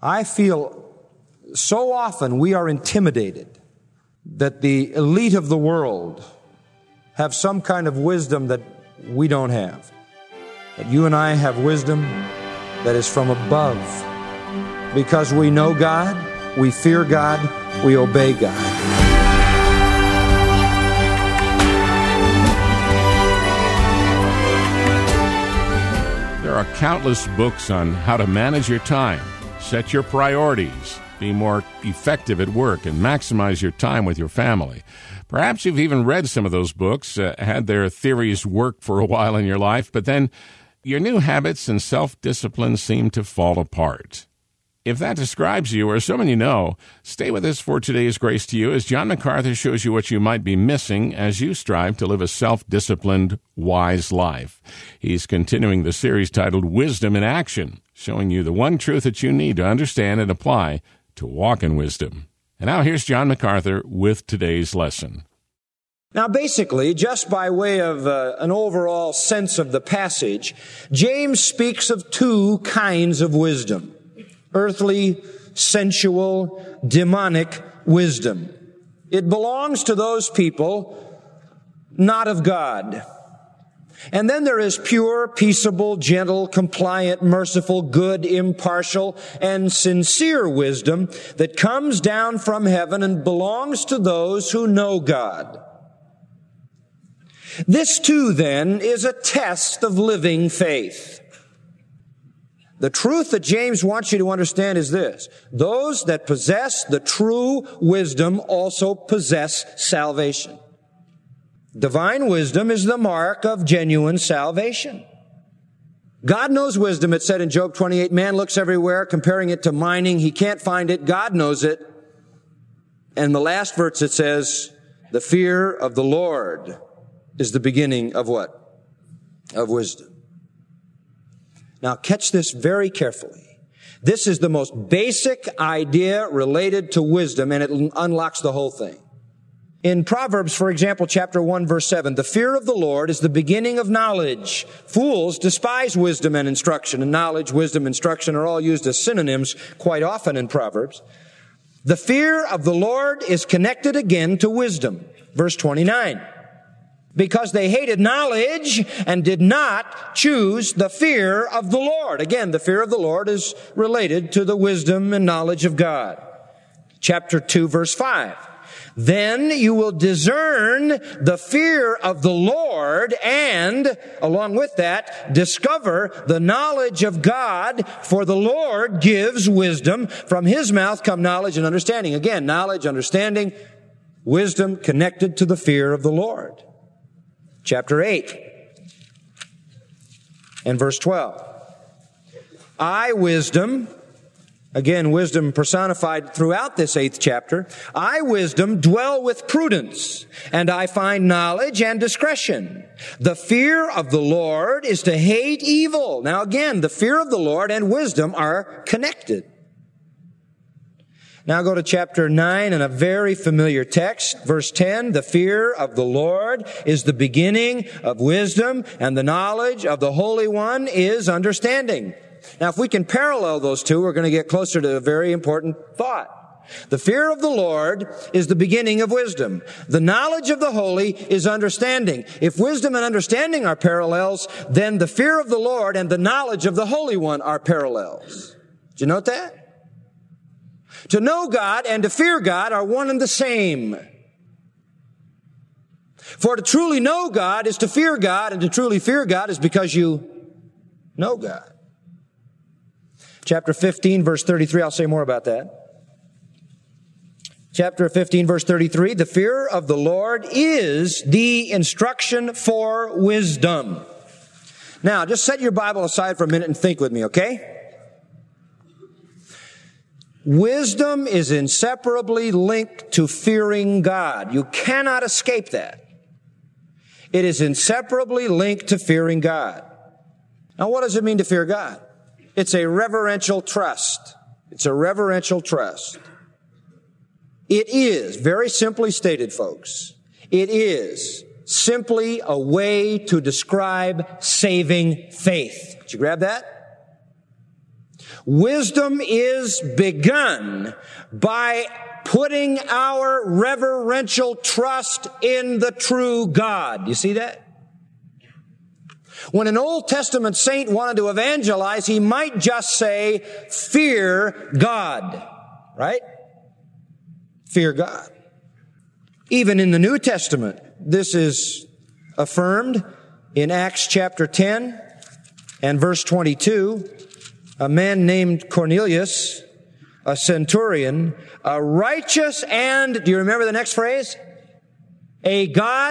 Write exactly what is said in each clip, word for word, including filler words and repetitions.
I feel so often we are intimidated that the elite of the world have some kind of wisdom that we don't have. But you and I have wisdom that is from above. Because we know God, we fear God, we obey God. There are countless books on how to manage your time, set your priorities, be more effective at work, and maximize your time with your family. Perhaps you've even read some of those books, uh, had their theories work for a while in your life, but then your new habits and self-discipline seem to fall apart. If that describes you or someone you know, stay with us for today's Grace to You as John MacArthur shows you what you might be missing as you strive to live a self-disciplined, wise life. He's continuing the series titled Wisdom in Action, showing you the one truth that you need to understand and apply to walk in wisdom. And now here's John MacArthur with today's lesson. Now, basically, just by way of uh, an overall sense of the passage, James speaks of two kinds of wisdom: earthly, sensual, demonic wisdom. It belongs to those people not of God. And then there is pure, peaceable, gentle, compliant, merciful, good, impartial, and sincere wisdom that comes down from heaven and belongs to those who know God. This, too, then, is a test of living faith. The truth that James wants you to understand is this: those that possess the true wisdom also possess salvation. Divine wisdom is the mark of genuine salvation. God knows wisdom. It said in Job twenty-eight, man looks everywhere, comparing it to mining. He can't find it. God knows it. And the last verse it says, the fear of the Lord is the beginning of what? Of wisdom. Now catch this very carefully. This is the most basic idea related to wisdom, and it unlocks the whole thing. In Proverbs, for example, chapter one, verse seven, the fear of the Lord is the beginning of knowledge. Fools despise wisdom and instruction, and knowledge, wisdom, instruction are all used as synonyms quite often in Proverbs. The fear of the Lord is connected again to wisdom. Verse twenty-nine. Because they hated knowledge and did not choose the fear of the Lord. Again, the fear of the Lord is related to the wisdom and knowledge of God. Chapter two, verse five. Then you will discern the fear of the Lord and, along with that, discover the knowledge of God, for the Lord gives wisdom. From His mouth come knowledge and understanding. Again, knowledge, understanding, wisdom connected to the fear of the Lord. Chapter eight and verse twelve. I, wisdom, again, wisdom personified throughout this eighth chapter. I, wisdom, dwell with prudence, and I find knowledge and discretion. The fear of the Lord is to hate evil. Now again, the fear of the Lord and wisdom are connected. Now go to chapter nine and a very familiar text, verse ten. The fear of the Lord is the beginning of wisdom, and the knowledge of the Holy One is understanding. Now if we can parallel those two, we're going to get closer to a very important thought. The fear of the Lord is the beginning of wisdom. The knowledge of the holy is understanding. If wisdom and understanding are parallels, then the fear of the Lord and the knowledge of the Holy One are parallels. Did you note that? To know God and to fear God are one and the same. For to truly know God is to fear God, and to truly fear God is because you know God. Chapter fifteen, verse thirty-three, I'll say more about that. Chapter fifteen, verse thirty-three, the fear of the Lord is the instruction for wisdom. Now, just set your Bible aside for a minute and think with me, okay? Wisdom is inseparably linked to fearing God. You cannot escape that. It is inseparably linked to fearing God. Now, what does it mean to fear God? It's a reverential trust. It's a reverential trust. It is, very simply stated, folks, it is simply a way to describe saving faith. Did you grab that? Wisdom is begun by putting our reverential trust in the true God. You see that? When an Old Testament saint wanted to evangelize, he might just say, fear God. Right? Fear God. Even in the New Testament, this is affirmed in Acts chapter ten and verse twenty-two. A man named Cornelius, a centurion, a righteous and, do you remember the next phrase? A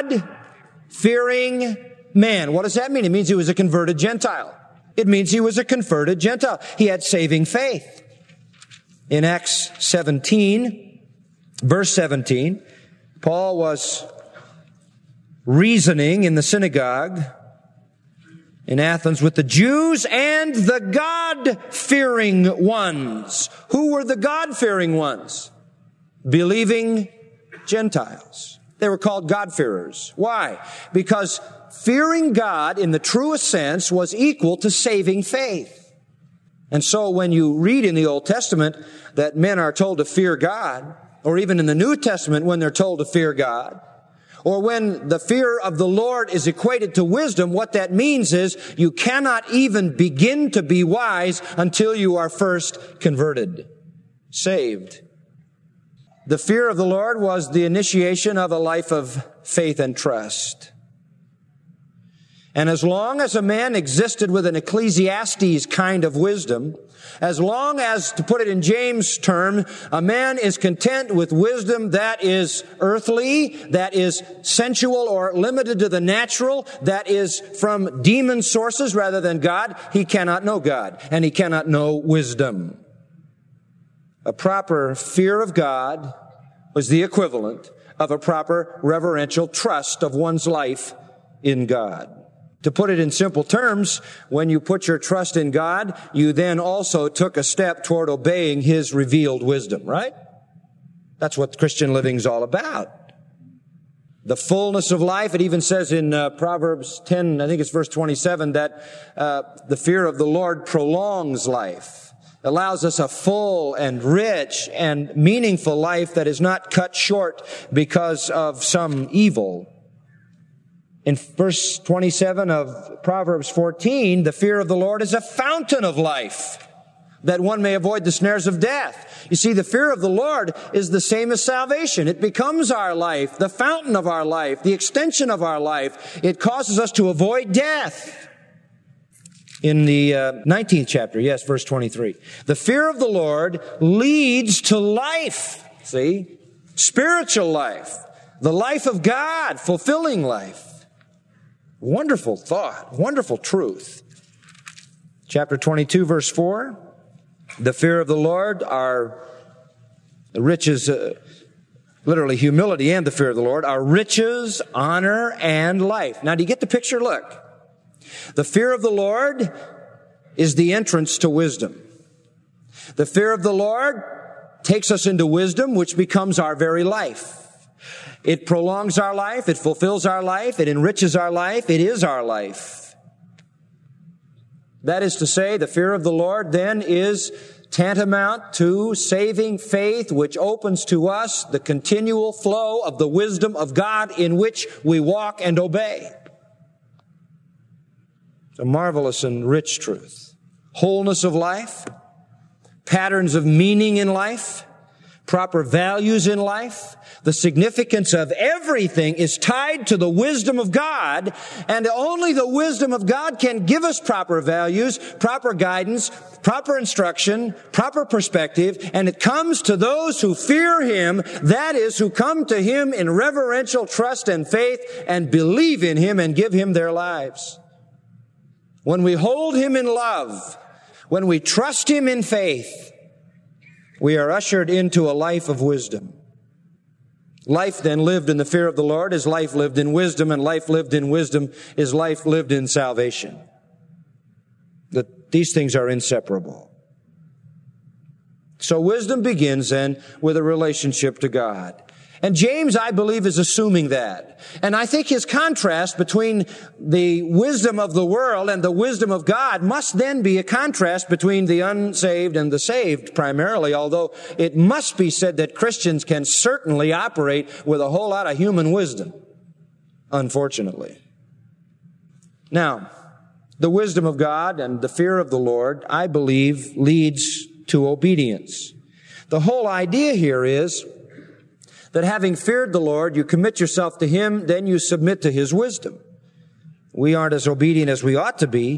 God-fearing man. What does that mean? It means he was a converted Gentile. It means he was a converted Gentile. He had saving faith. In Acts seventeen, verse seventeen, Paul was reasoning in the synagogue in Athens with the Jews and the God-fearing ones. Who were the God-fearing ones? Believing Gentiles. They were called God-fearers. Why? Because fearing God in the truest sense was equal to saving faith. And so when you read in the Old Testament that men are told to fear God, or even in the New Testament when they're told to fear God, or when the fear of the Lord is equated to wisdom, what that means is you cannot even begin to be wise until you are first converted, saved. The fear of the Lord was the initiation of a life of faith and trust. And as long as a man existed with an Ecclesiastes kind of wisdom, as long as, to put it in James' term, a man is content with wisdom that is earthly, that is sensual or limited to the natural, that is from demon sources rather than God, he cannot know God, and he cannot know wisdom. A proper fear of God was the equivalent of a proper reverential trust of one's life in God. To put it in simple terms, when you put your trust in God, you then also took a step toward obeying His revealed wisdom, right? That's what Christian living's all about. The fullness of life, it even says in uh, Proverbs ten, I think it's verse twenty-seven, that uh, the fear of the Lord prolongs life, allows us a full and rich and meaningful life that is not cut short because of some evil. In verse twenty-seven of Proverbs fourteen, the fear of the Lord is a fountain of life, that one may avoid the snares of death. You see, the fear of the Lord is the same as salvation. It becomes our life, the fountain of our life, the extension of our life. It causes us to avoid death. In the uh, nineteenth chapter, yes, verse twenty-three, the fear of the Lord leads to life. See? Spiritual life. The life of God, fulfilling life. Wonderful thought, wonderful truth. Chapter twenty-two, verse four, the fear of the Lord are the riches, uh, literally humility and the fear of the Lord, are riches, honor, and life. Now, do you get the picture? Look. The fear of the Lord is the entrance to wisdom. The fear of the Lord takes us into wisdom, which becomes our very life. It prolongs our life, it fulfills our life, it enriches our life, it is our life. That is to say, the fear of the Lord then is tantamount to saving faith, which opens to us the continual flow of the wisdom of God in which we walk and obey. It's a marvelous and rich truth. Wholeness of life, patterns of meaning in life, proper values in life. The significance of everything is tied to the wisdom of God, and only the wisdom of God can give us proper values, proper guidance, proper instruction, proper perspective, and it comes to those who fear Him, that is, who come to Him in reverential trust and faith and believe in Him and give Him their lives. When we hold Him in love, when we trust Him in faith, we are ushered into a life of wisdom. Life then lived in the fear of the Lord is life lived in wisdom, and life lived in wisdom is life lived in salvation. That these things are inseparable. So wisdom begins then with a relationship to God. And James, I believe, is assuming that. And I think his contrast between the wisdom of the world and the wisdom of God must then be a contrast between the unsaved and the saved primarily, although it must be said that Christians can certainly operate with a whole lot of human wisdom, unfortunately. Now, the wisdom of God and the fear of the Lord, I believe, leads to obedience. The whole idea here is that having feared the Lord, you commit yourself to Him, then you submit to His wisdom. We aren't as obedient as we ought to be,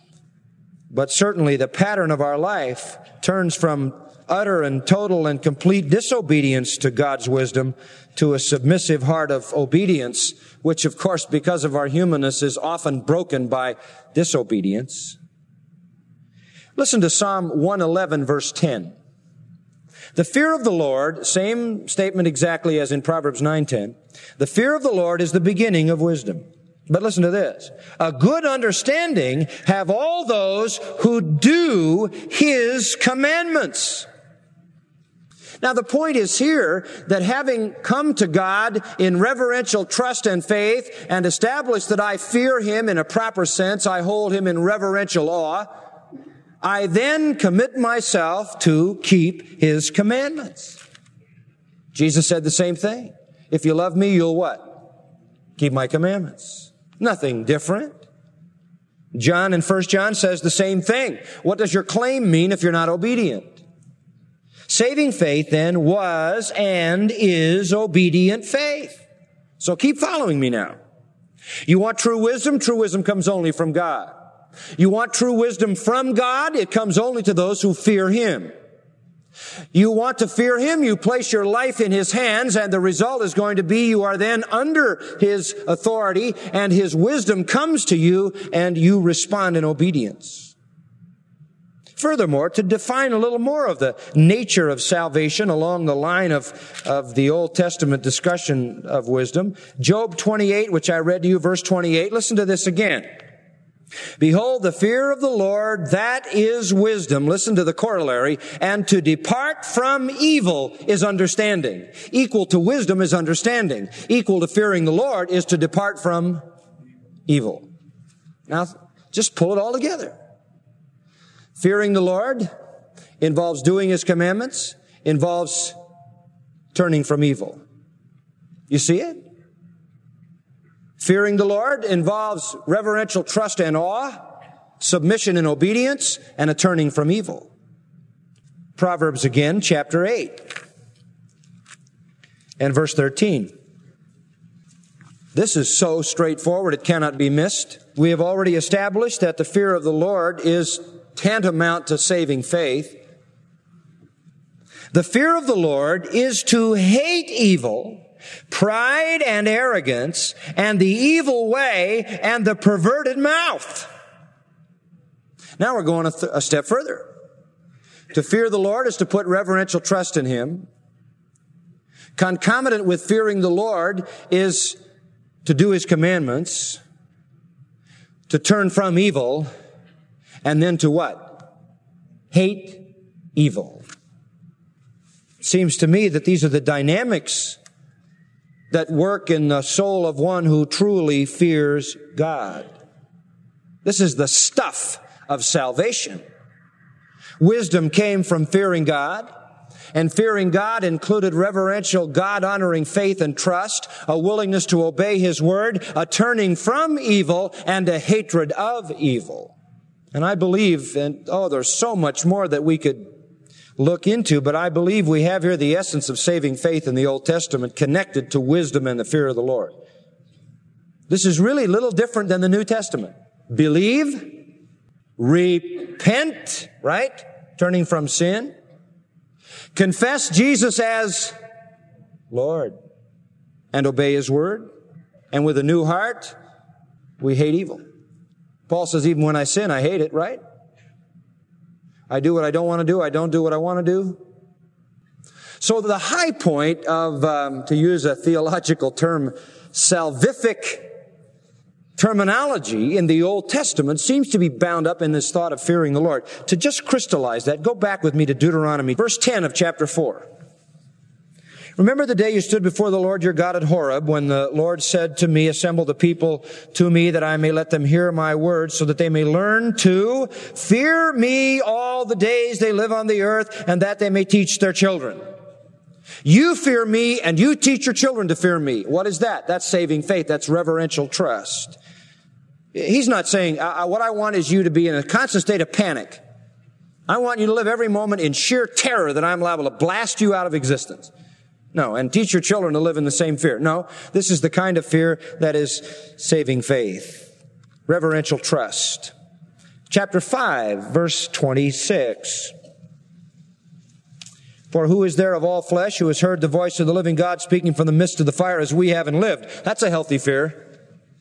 but certainly the pattern of our life turns from utter and total and complete disobedience to God's wisdom to a submissive heart of obedience, which of course, because of our humanness, is often broken by disobedience. Listen to Psalm one eleven, verse ten. The fear of the Lord, same statement exactly as in Proverbs nine ten. The fear of the Lord is the beginning of wisdom. But listen to this. A good understanding have all those who do His commandments. Now the point is here that having come to God in reverential trust and faith and established that I fear Him in a proper sense, I hold Him in reverential awe, I then commit myself to keep His commandments. Jesus said the same thing. If you love me, you'll what? Keep my commandments. Nothing different. John in First John says the same thing. What does your claim mean if you're not obedient? Saving faith then was and is obedient faith. So keep following me now. You want true wisdom? True wisdom comes only from God. You want true wisdom from God? It comes only to those who fear Him. You want to fear Him? You place your life in His hands, and the result is going to be you are then under His authority, and His wisdom comes to you, and you respond in obedience. Furthermore, to define a little more of the nature of salvation along the line of, of the Old Testament discussion of wisdom, Job twenty-eight, which I read to you, verse twenty-eight, listen to this again. Behold, the fear of the Lord, that is wisdom. Listen to the corollary. And to depart from evil is understanding. Equal to wisdom is understanding. Equal to fearing the Lord is to depart from evil. Now, just pull it all together. Fearing the Lord involves doing His commandments, involves turning from evil. You see it? Fearing the Lord involves reverential trust and awe, submission and obedience, and a turning from evil. Proverbs again, chapter eight, and verse thirteen. This is so straightforward it cannot be missed. We have already established that the fear of the Lord is tantamount to saving faith. The fear of the Lord is to hate evil, pride and arrogance, and the evil way and the perverted mouth. Now we're going a, th- a step further. To fear the Lord is to put reverential trust in Him. Concomitant with fearing the Lord is to do His commandments, to turn from evil, and then to what? Hate evil. It seems to me that these are the dynamics that work in the soul of one who truly fears God. This is the stuff of salvation. Wisdom came from fearing God, and fearing God included reverential, God-honoring faith and trust, a willingness to obey His word, a turning from evil, and a hatred of evil. And I believe, and oh, there's so much more that we could look into, but I believe we have here the essence of saving faith in the Old Testament connected to wisdom and the fear of the Lord. This is really a little different than the New Testament. Believe, repent, right? Turning from sin. Confess Jesus as Lord and obey His word. And with a new heart, we hate evil. Paul says, even when I sin, I hate it, right? I do what I don't want to do. I don't do what I want to do. So the high point of, um, to use a theological term, salvific terminology in the Old Testament seems to be bound up in this thought of fearing the Lord. To just crystallize that, go back with me to Deuteronomy, verse ten of chapter four. Remember the day you stood before the Lord your God at Horeb, when the Lord said to me, assemble the people to me, that I may let them hear my words, so that they may learn to fear me all the days they live on the earth, and that they may teach their children. You fear me, and you teach your children to fear me. What is that? That's saving faith. That's reverential trust. He's not saying, I, I, what I want is you to be in a constant state of panic. I want you to live every moment in sheer terror that I'm liable to blast you out of existence. No, and teach your children to live in the same fear. No, this is the kind of fear that is saving faith. Reverential trust. Chapter five, verse twenty-six. For who is there of all flesh who has heard the voice of the living God speaking from the midst of the fire as we have and lived? That's a healthy fear.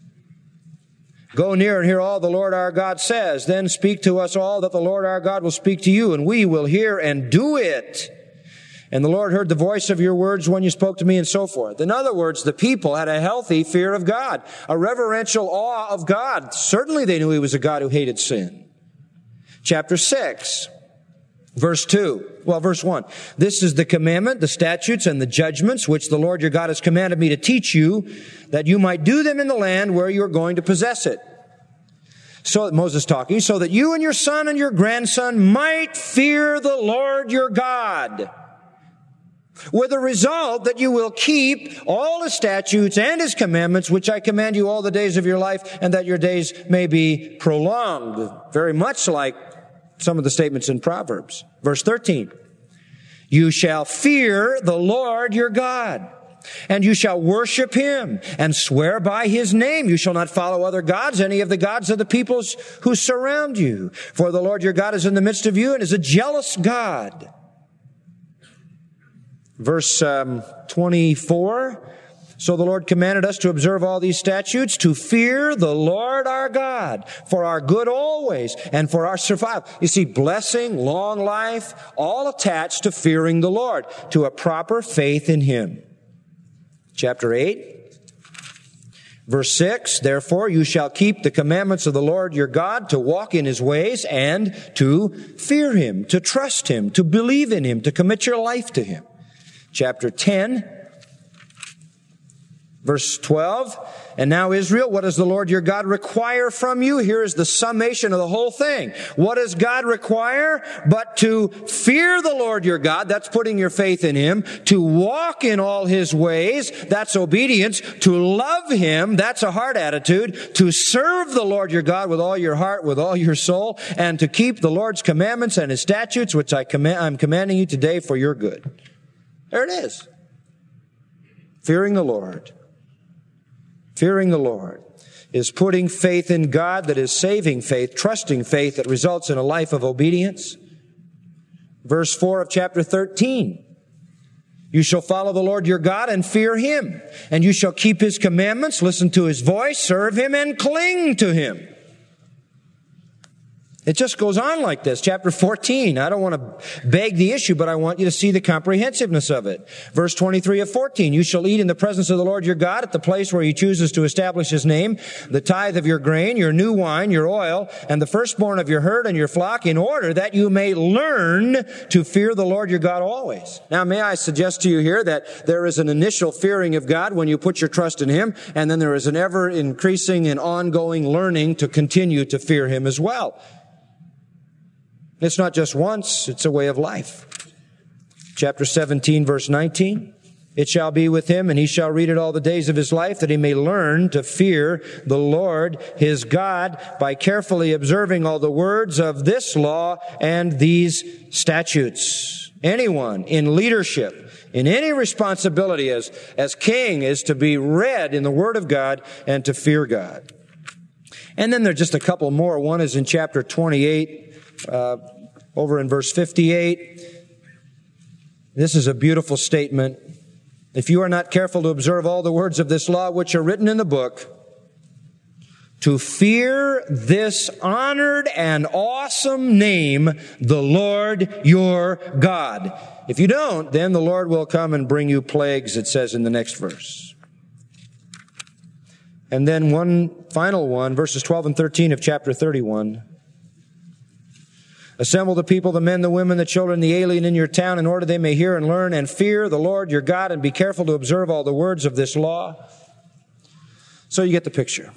Go near and hear all the Lord our God says. Then speak to us all that the Lord our God will speak to you, and we will hear and do it. And the Lord heard the voice of your words when you spoke to me, and so forth. In other words, the people had a healthy fear of God, a reverential awe of God. Certainly they knew He was a God who hated sin. Chapter six, verse two. Well, verse one. This is the commandment, the statutes, and the judgments which the Lord your God has commanded me to teach you, that you might do them in the land where you are going to possess it. So, Moses talking, so that you and your son and your grandson might fear the Lord your God, with the result that you will keep all His statutes and His commandments, which I command you all the days of your life, and that your days may be prolonged. Very much like some of the statements in Proverbs. Verse thirteen. You shall fear the Lord your God, and you shall worship Him, and swear by His name. You shall not follow other gods, any of the gods of the peoples who surround you. For the Lord your God is in the midst of you, and is a jealous God. Verse um, twenty-four, so the Lord commanded us to observe all these statutes, to fear the Lord our God, for our good always, and for our survival. You see, blessing, long life, all attached to fearing the Lord, to a proper faith in Him. Chapter eight, verse six, therefore you shall keep the commandments of the Lord your God, to walk in His ways, and to fear Him, to trust Him, to believe in Him, to commit your life to Him. Chapter ten, verse twelve, and now Israel, what does the Lord your God require from you? Here is the summation of the whole thing. What does God require? But to fear the Lord your God, that's putting your faith in Him. To walk in all His ways, that's obedience. To love Him, that's a heart attitude. To serve the Lord your God with all your heart, with all your soul, and to keep the Lord's commandments and His statutes, which I command, I'm commanding you today for your good. There it is. Fearing the Lord. Fearing the Lord is putting faith in God that is saving faith, trusting faith that results in a life of obedience. Verse four of chapter thirteen. You shall follow the Lord your God and fear Him, and you shall keep His commandments, listen to His voice, serve Him, and cling to Him. It just goes on like this. Chapter fourteen. I don't want to beg the issue, but I want you to see the comprehensiveness of it. Verse twenty-three of fourteen. You shall eat in the presence of the Lord your God at the place where He chooses to establish His name, the tithe of your grain, your new wine, your oil, and the firstborn of your herd and your flock, in order that you may learn to fear the Lord your God always. Now, may I suggest to you here that there is an initial fearing of God when you put your trust in Him, and then there is an ever increasing and ongoing learning to continue to fear Him as well. It's not just once, it's a way of life. Chapter seventeen, verse nineteen. It shall be with him, and he shall read it all the days of his life, that he may learn to fear the Lord his God by carefully observing all the words of this law and these statutes. Anyone in leadership, in any responsibility as, as king, is to be read in the Word of God and to fear God. And then there's just a couple more. One is in chapter twenty-eight. Uh, over in verse fifty-eight, this is a beautiful statement. If you are not careful to observe all the words of this law which are written in the book, to fear this honored and awesome name, the Lord your God. If you don't, then the Lord will come and bring you plagues, it says in the next verse. And then one final one, verses twelve and thirteen of chapter thirty-one. Assemble the people, the men, the women, the children, the alien in your town, in order they may hear and learn and fear the Lord your God, and be careful to observe all the words of this law. So you get the picture.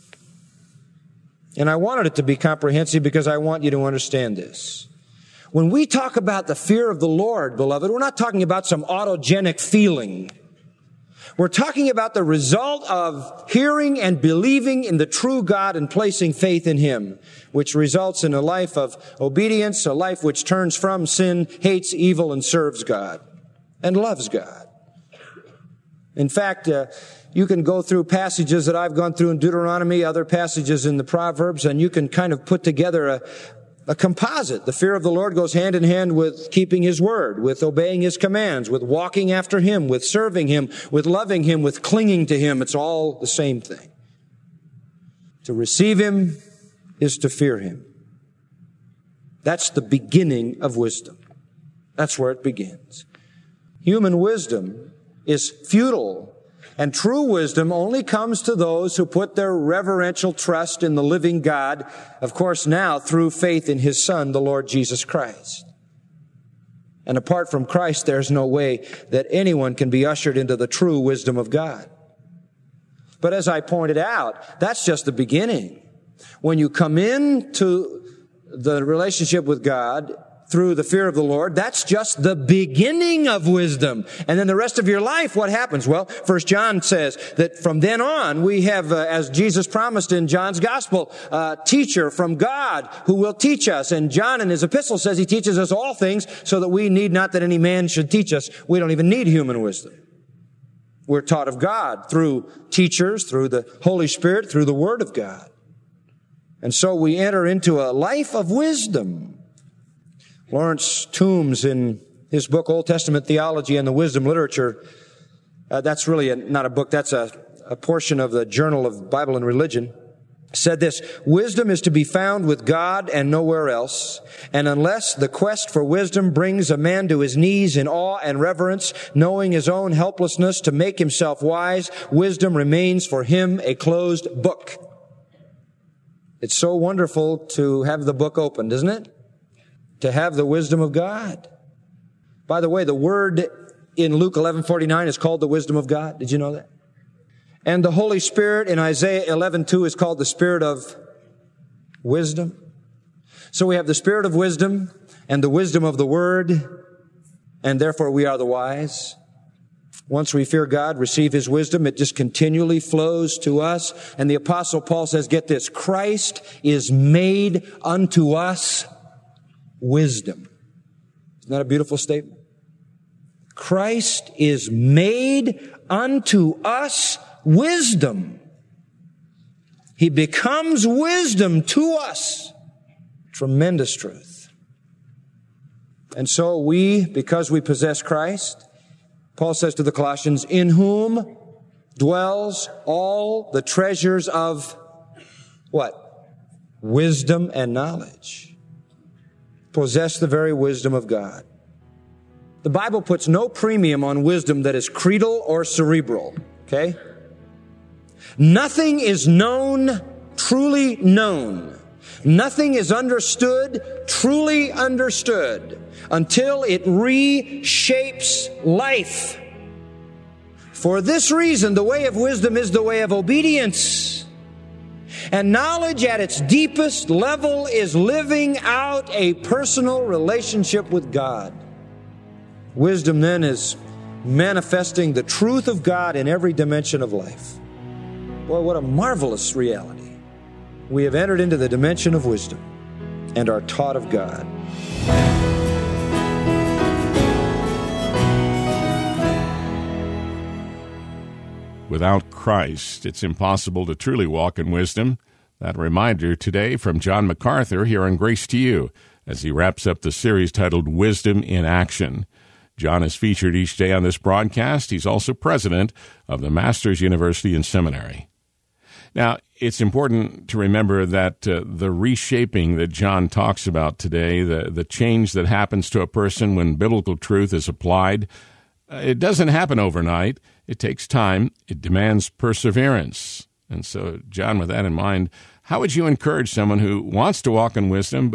And I wanted it to be comprehensive because I want you to understand this. When we talk about the fear of the Lord, beloved, we're not talking about some autogenic feeling. We're talking about the result of hearing and believing in the true God and placing faith in Him, which results in a life of obedience, a life which turns from sin, hates evil, and serves God, and loves God. In fact, uh, you can go through passages that I've gone through in Deuteronomy, other passages in the Proverbs, and you can kind of put together a A composite. The fear of the Lord goes hand in hand with keeping His word, with obeying His commands, with walking after Him, with serving Him, with loving Him, with clinging to Him. It's all the same thing. To receive Him is to fear Him. That's the beginning of wisdom. That's where it begins. Human wisdom is futile, and true wisdom only comes to those who put their reverential trust in the living God, of course now through faith in His Son, the Lord Jesus Christ. And apart from Christ, there's no way that anyone can be ushered into the true wisdom of God. But as I pointed out, that's just the beginning. When you come into the relationship with God through the fear of the Lord, that's just the beginning of wisdom. And then the rest of your life, what happens? Well, First John says that from then on, we have, uh, as Jesus promised in John's Gospel, a teacher from God who will teach us. And John in his epistle says He teaches us all things so that we need not that any man should teach us. We don't even need human wisdom. We're taught of God through teachers, through the Holy Spirit, through the Word of God. And so we enter into a life of wisdom. Lawrence Toombs, in his book, Old Testament Theology and the Wisdom Literature, uh, that's really a, not a book, that's a, a portion of the Journal of Bible and Religion, said this: wisdom is to be found with God and nowhere else, and unless the quest for wisdom brings a man to his knees in awe and reverence, knowing his own helplessness to make himself wise, wisdom remains for him a closed book. It's so wonderful to have the book opened, isn't it? To have the wisdom of God. By the way, the word in Luke eleven forty-nine is called the wisdom of God. Did you know that? And the Holy Spirit in Isaiah eleven two is called the Spirit of wisdom. So we have the Spirit of wisdom and the wisdom of the Word, and therefore we are the wise. Once we fear God, receive His wisdom, it just continually flows to us. And the Apostle Paul says, get this, Christ is made unto us wisdom. Isn't that a beautiful statement? Christ is made unto us wisdom. He becomes wisdom to us. Tremendous truth. And so we, because we possess Christ, Paul says to the Colossians, in whom dwells all the treasures of what? Wisdom and knowledge. Possess the very wisdom of God. The Bible puts no premium on wisdom that is creedal or cerebral. Okay? Nothing is known, truly known. Nothing is understood, truly understood, until it reshapes life. For this reason, the way of wisdom is the way of obedience. And knowledge at its deepest level is living out a personal relationship with God. Wisdom then is manifesting the truth of God in every dimension of life. Boy, what a marvelous reality. We have entered into the dimension of wisdom and are taught of God. Without Christ, it's impossible to truly walk in wisdom. That reminder today from John MacArthur here on Grace to You as he wraps up the series titled Wisdom in Action. John is featured each day on this broadcast. He's also president of the Masters University and Seminary. Now, it's important to remember that uh, the reshaping that John talks about today, the, the change that happens to a person when biblical truth is applied, uh, it doesn't happen overnight. It takes time. It demands perseverance. And so, John, with that in mind, how would you encourage someone who wants to walk in wisdom but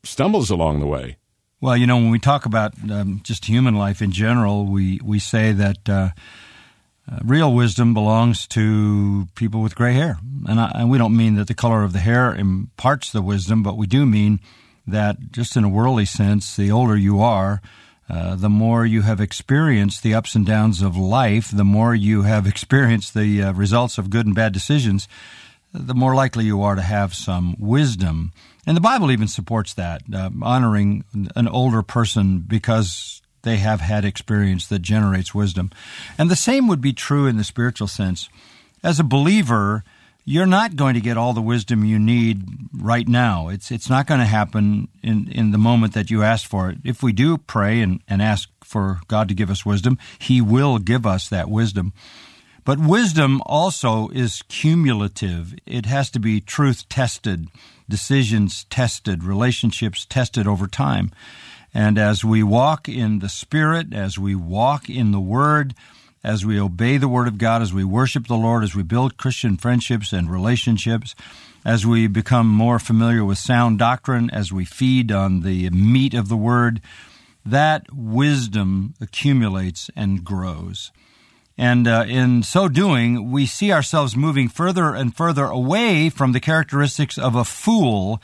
stumbles along the way. Well, you know, when we talk about um, just human life in general, we, we say that uh, uh, real wisdom belongs to people with gray hair. And, I, and we don't mean that the color of the hair imparts the wisdom, but we do mean that just in a worldly sense, the older you are, uh, the more you have experienced the ups and downs of life, the more you have experienced the uh, results of good and bad decisions, the more likely you are to have some wisdom. And the Bible even supports that, uh, honoring an older person because they have had experience that generates wisdom. And the same would be true in the spiritual sense. As a believer, you're not going to get all the wisdom you need right now. It's it's not going to happen in, in the moment that you ask for it. If we do pray and, and ask for God to give us wisdom, He will give us that wisdom. But wisdom also is cumulative. It has to be truth-tested, decisions tested, relationships tested over time. And as we walk in the Spirit, as we walk in the Word, as we obey the Word of God, as we worship the Lord, as we build Christian friendships and relationships, as we become more familiar with sound doctrine, as we feed on the meat of the Word, that wisdom accumulates and grows. And uh, in so doing, we see ourselves moving further and further away from the characteristics of a fool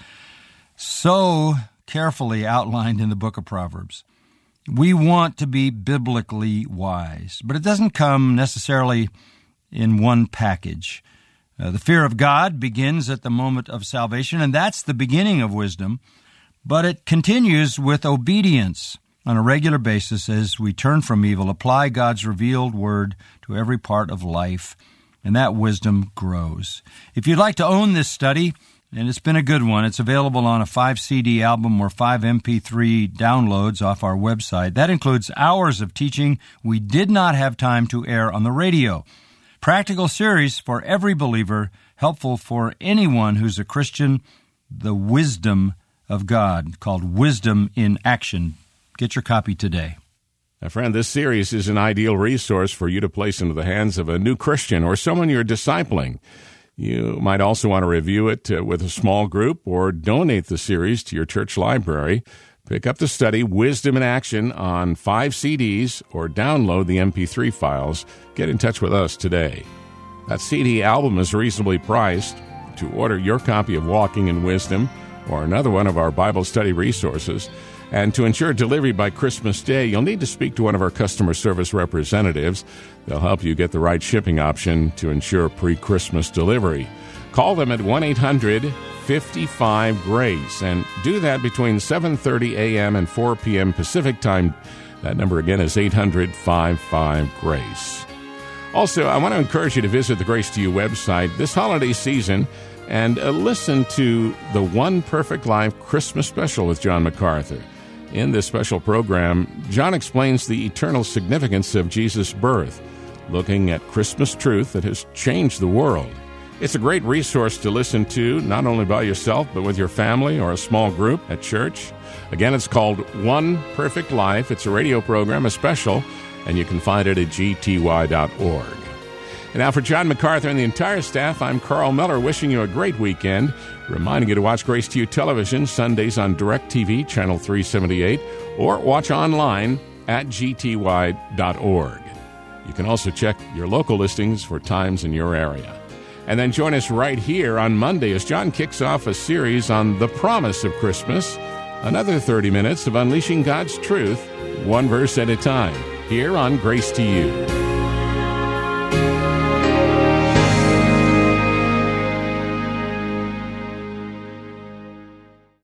so carefully outlined in the book of Proverbs. We want to be biblically wise, but it doesn't come necessarily in one package. Uh, the fear of God begins at the moment of salvation, and that's the beginning of wisdom, but it continues with obedience on a regular basis as we turn from evil, apply God's revealed word to every part of life, and that wisdom grows. If you'd like to own this study, and it's been a good one, it's available on a five C D album or five M P three downloads off our website. That includes hours of teaching we did not have time to air on the radio. Practical series for every believer, helpful for anyone who's a Christian, the wisdom of God, called Wisdom in Action. Get your copy today. Now, friend, this series is an ideal resource for you to place into the hands of a new Christian or someone you're discipling. You might also want to review it uh, with a small group or donate the series to your church library. Pick up the study, Wisdom in Action, on five C Ds or download the M P three files. Get in touch with us today. That C D album is reasonably priced. To order your copy of Walking in Wisdom or another one of our Bible study resources, and to ensure delivery by Christmas Day, you'll need to speak to one of our customer service representatives. They'll help you get the right shipping option to ensure pre-Christmas delivery. Call them at one eight hundred fifty-five GRACE and do that between seven thirty a.m. and four p.m. Pacific Time. That number again is eight hundred fifty-five GRACE. Also, I want to encourage you to visit the Grace to You website this holiday season and uh, listen to the One Perfect Life Christmas Special with John MacArthur. In this special program, John explains the eternal significance of Jesus' birth, looking at Christmas truth that has changed the world. It's a great resource to listen to, not only by yourself, but with your family or a small group at church. Again, it's called One Perfect Life. It's a radio program, a special, and you can find it at g t y dot org. And now for John MacArthur and the entire staff, I'm Carl Miller, wishing you a great weekend, reminding you to watch Grace to You Television Sundays on DirecTV, Channel three seventy-eight, or watch online at g t y dot org. You can also check your local listings for times in your area. And then join us right here on Monday as John kicks off a series on the promise of Christmas, another thirty minutes of unleashing God's truth, one verse at a time, here on Grace to You.